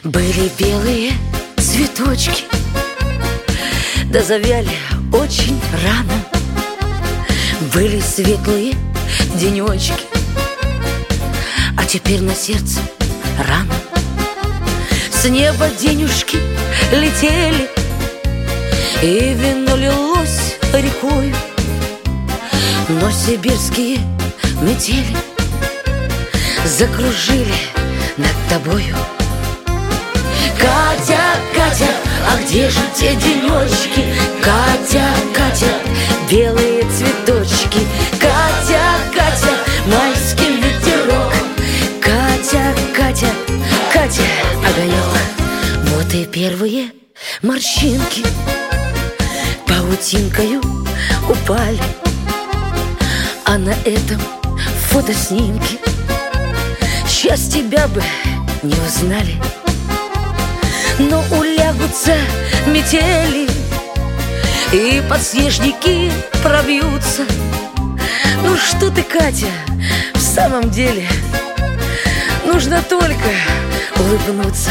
Были белые цветочки, да завяли очень рано. Были светлые денечки, а теперь на сердце рана. С неба денюшки летели, и вино лилось рекою, но сибирские метели закружили над тобою. Катя, Катя, а где же те денечки? Катя, Катя, белые цветочки. Катя, Катя, майский ветерок. Катя, Катя, Катя, огонек. Вот и первые морщинки паутинкою упали, а на этом фотоснимке сейчас тебя бы не узнали. Но улягутся метели, и подснежники пробьются. Ну что ты, Катя, в самом деле нужно только улыбнуться.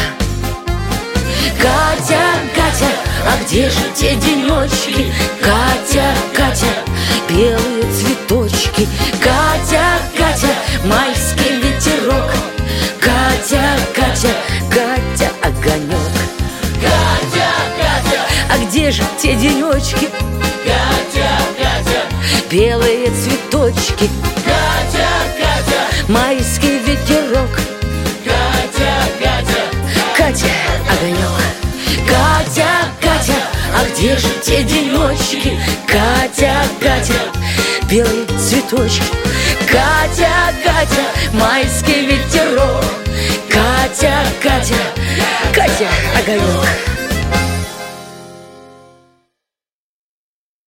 Катя, Катя, а где же те денечки? Катя, Катя, белые цветочки. Катя, Катя, майский ветерок. Катя, Катя, Катя, огонек. Катя, Катя, а где же те денечки? Катя, Катя, белые цветочки. Катя, Катя, майский ветерок. Катя, Катя, Катя, огонек. Катя, Катя, а где же те денечки? Катя, Катя, белые цветочки. Катя, Катя, майский ветерок. Катя, Катя, Катя, огонек.